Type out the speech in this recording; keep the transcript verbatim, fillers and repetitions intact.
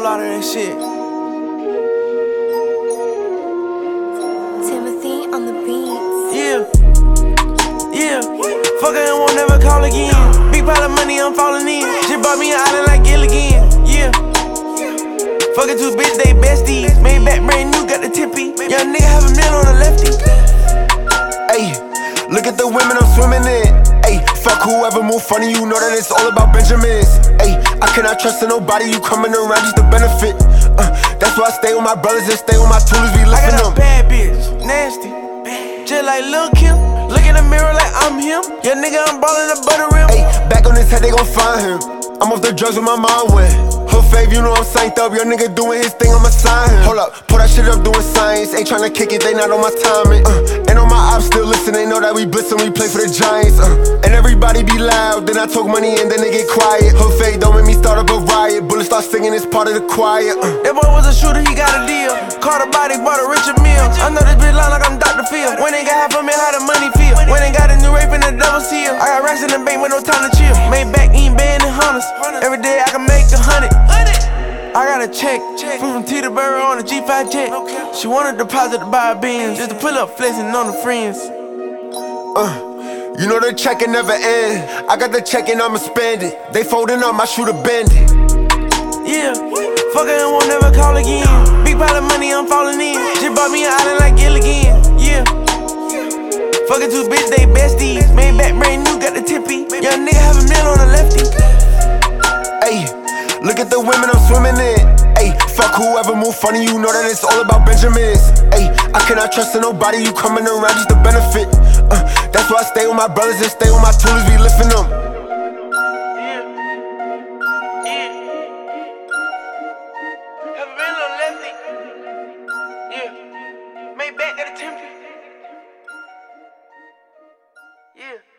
lot of that shit. Timothy on the beats. Yeah, yeah. Fuck her and won't never call again. Big pile of money, I'm falling in. Just bought me an island like Gilligan. Yeah. Fucking two bitches, they besties. Made back brand new, got the tippy. Young nigga have a meal on the lefty. Ayy, look at the women I'm swimming in. Ayy, fuck whoever move funny, you know that it's all about Benjamins. Ayy, I cannot trust in nobody, you coming around just to benefit. Uh, that's why I stay with my brothers and stay with my tools, we I lifting got a them. bad bitch, nasty. Just like Lil' Kim. Look in the mirror like I'm him. Yeah, nigga, I'm ballin' the butter rim. Ayy, back on his head, they gon' find him. I'm off the drugs with my mind went. Her fave, you know I'm synced up. Your nigga doing his thing, I'ma sign him. Hold up, pull that shit up doing science. Ain't tryna kick it, they not on my timing. Uh, and on my ops still listen, they know that we blitz and we play for the Giants. Uh, and everybody be loud, then I talk money and then they get quiet. Her fave don't make me start up a riot. Bullets start singing, it's part of the choir. Uh. That boy was a shooter, he got a deal. Caught a body, bought a Richard Mill. I know this bitch line like I'm Doctor Phil. When they got half a mil, how the money feel? When they got a new rape and a double seal. I got racks in the bank with no time to chill. Made back eating band and hunters. Every day I can make a hundred. I got a check, from Teterboro on a G five jet. She wanna deposit to buy a Benz, just to pull up flexing on the friends. Uh, you know the checkin' never end. I got the check and I'ma spend it. They folding up, my shooter bend it. Yeah, fuck her and won't never call again. Big pile of money, I'm falling in. Just bought me an island like Gilligan. Yeah. Fucking two bitches, they besties. Made back brand new, got the tippy. Young nigga have a meal on the lefty. Ayy, look at the women I'm swimming in. Ayy, fuck whoever move funny, you know that it's all about Benjamins. Ayy, I cannot trust in nobody, you coming around just to benefit. Uh, that's why I stay with my brothers and stay with my tools, we lifting them. Yeah, yeah. Have a meal on the lefty. Yeah, made back at the temple. Yeah.